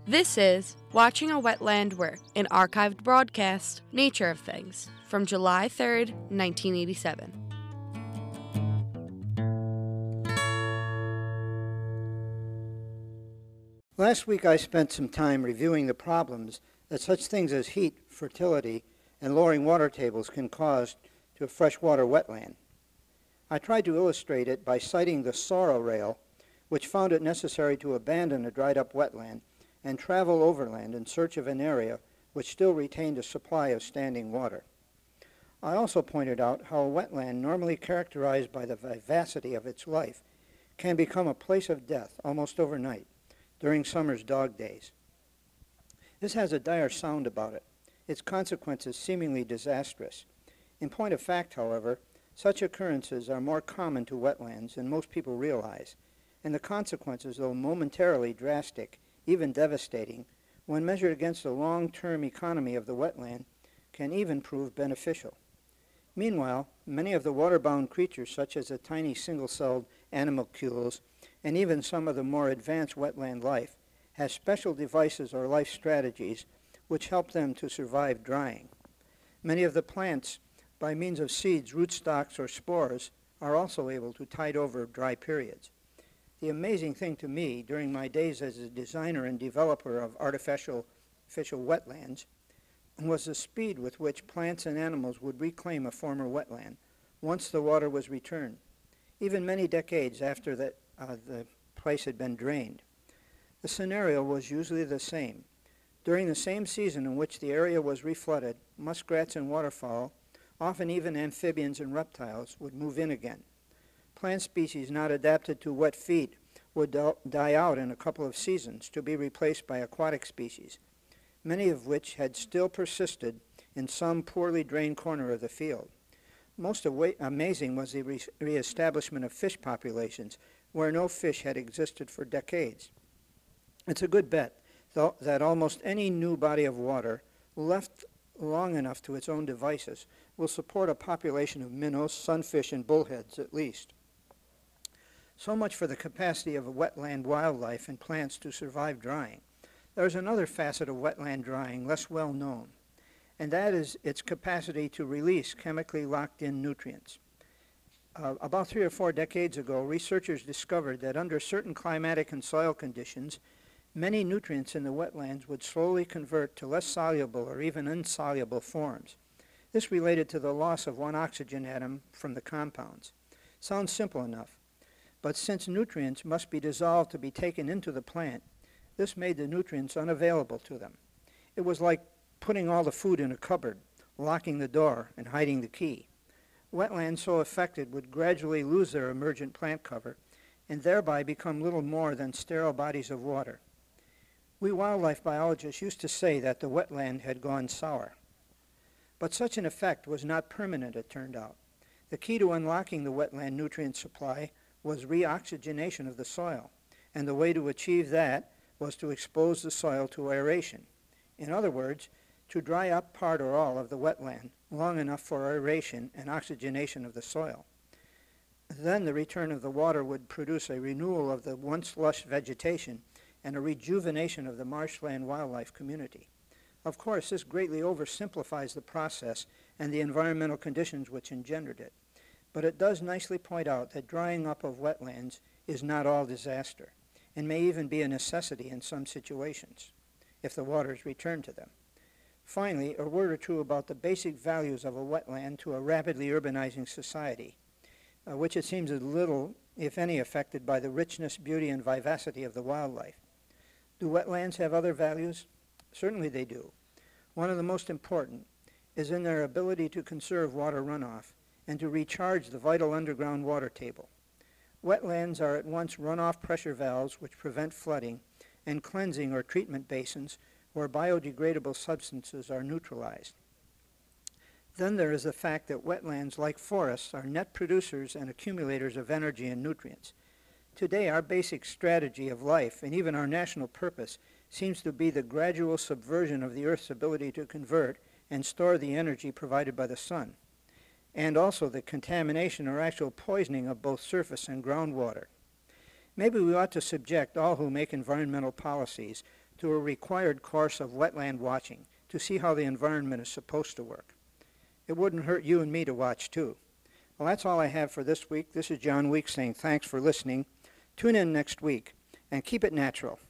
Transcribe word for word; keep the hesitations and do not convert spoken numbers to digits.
This is Watching a Wetland Work, an archived broadcast, Nature of Things, from July third, nineteen eighty-seven. Last week I spent some time reviewing the problems that such things as heat, fertility, and lowering water tables can cause to a freshwater wetland. I tried to illustrate it by citing the Sorrow Rail, which found it necessary to abandon a dried-up wetland and travel overland in search of an area which still retained a supply of standing water. I also pointed out how a wetland normally characterized by the vivacity of its life can become a place of death almost overnight during summer's dog days. This has a dire sound about it, its consequences seemingly disastrous. In point of fact, however, such occurrences are more common to wetlands than most people realize, and the consequences, though momentarily drastic, even devastating, when measured against the long-term economy of the wetland, can even prove beneficial. Meanwhile, many of the water-bound creatures, such as the tiny single-celled animalcules, and even some of the more advanced wetland life, have special devices or life strategies which help them to survive drying. Many of the plants, by means of seeds, rootstocks, or spores, are also able to tide over dry periods. The amazing thing to me during my days as a designer and developer of artificial, artificial wetlands was the speed with which plants and animals would reclaim a former wetland once the water was returned, even many decades after that, uh, the place had been drained. The scenario was usually the same. During the same season in which the area was reflooded, muskrats and waterfowl, often even amphibians and reptiles, would move in again. Plant species not adapted to wet feet would die out in a couple of seasons to be replaced by aquatic species, many of which had still persisted in some poorly drained corner of the field. Most amazing was the re- reestablishment of fish populations where no fish had existed for decades. It's a good bet though, that almost any new body of water left long enough to its own devices will support a population of minnows, sunfish, and bullheads at least. So much for the capacity of a wetland wildlife and plants to survive drying. There's another facet of wetland drying less well known, and that is its capacity to release chemically locked-in nutrients. Uh, about three or four decades ago, researchers discovered that under certain climatic and soil conditions, many nutrients in the wetlands would slowly convert to less soluble or even insoluble forms. This related to the loss of one oxygen atom from the compounds. Sounds simple enough, but since nutrients must be dissolved to be taken into the plant, this made the nutrients unavailable to them. It was like putting all the food in a cupboard, locking the door, and hiding the key. Wetlands so affected would gradually lose their emergent plant cover and thereby become little more than sterile bodies of water. We wildlife biologists used to say that the wetland had gone sour. But such an effect was not permanent, it turned out. The key to unlocking the wetland nutrient supply was reoxygenation of the soil, and the way to achieve that was to expose the soil to aeration. In other words, to dry up part or all of the wetland long enough for aeration and oxygenation of the soil. Then the return of the water would produce a renewal of the once lush vegetation and a rejuvenation of the marshland wildlife community. Of course, this greatly oversimplifies the process and the environmental conditions which engendered it, but it does nicely point out that drying up of wetlands is not all disaster, and may even be a necessity in some situations, if the water is returned to them. Finally, a word or two about the basic values of a wetland to a rapidly urbanizing society, uh, which it seems is little, if any, affected by the richness, beauty, and vivacity of the wildlife. Do wetlands have other values? Certainly they do. One of the most important is in their ability to conserve water runoff and to recharge the vital underground water table. Wetlands are at once runoff pressure valves which prevent flooding and cleansing or treatment basins where biodegradable substances are neutralized. Then there is the fact that wetlands, like forests, are net producers and accumulators of energy and nutrients. Today, our basic strategy of life and even our national purpose seems to be the gradual subversion of the Earth's ability to convert and store the energy provided by the sun, and also the contamination or actual poisoning of both surface and groundwater. Maybe we ought to subject all who make environmental policies to a required course of wetland watching to see how the environment is supposed to work. It wouldn't hurt you and me to watch too. Well, that's all I have for this week. This is John Weeks saying thanks for listening. Tune in next week and keep it natural.